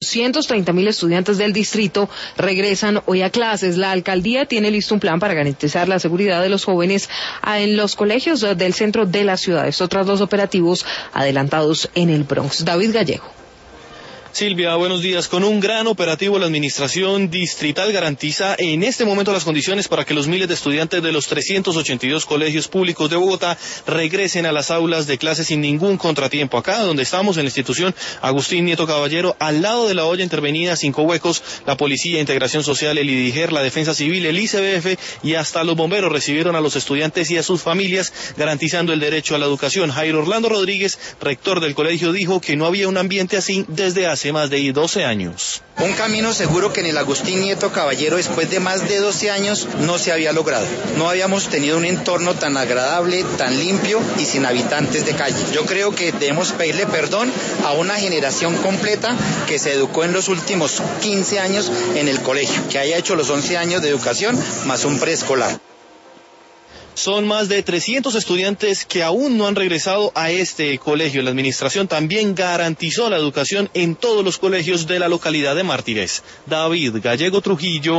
230.000 estudiantes del distrito regresan hoy a clases. La alcaldía tiene listo un plan para garantizar la seguridad de los jóvenes en los colegios del centro de la ciudad. Esto tras los operativos adelantados en el Bronx. David Gallego. Silvia, buenos días. Con un gran operativo, la administración distrital garantiza en este momento las condiciones para que los miles de estudiantes de los 382 colegios públicos de Bogotá regresen a las aulas de clases sin ningún contratiempo. Acá donde estamos, en la institución Agustín Nieto Caballero, al lado de la olla intervenida, 5 huecos, la Policía, Integración Social, el IDIGER, la Defensa Civil, el ICBF y hasta los bomberos recibieron a los estudiantes y a sus familias garantizando el derecho a la educación. Jairo Orlando Rodríguez, rector del colegio, dijo que no había un ambiente así desde hace más de 12 años. Un camino seguro que en el Agustín Nieto Caballero, después de más de 12 años, no se había logrado. No habíamos tenido un entorno tan agradable, tan limpio y sin habitantes de calle. Yo creo que debemos pedirle perdón a una generación completa que se educó en los últimos 15 años en el colegio, que haya hecho los 11 años de educación más un preescolar. Son más de 300 estudiantes que aún no han regresado a este colegio. La administración también garantizó la educación en todos los colegios de la localidad de Mártires. David Gallego Trujillo.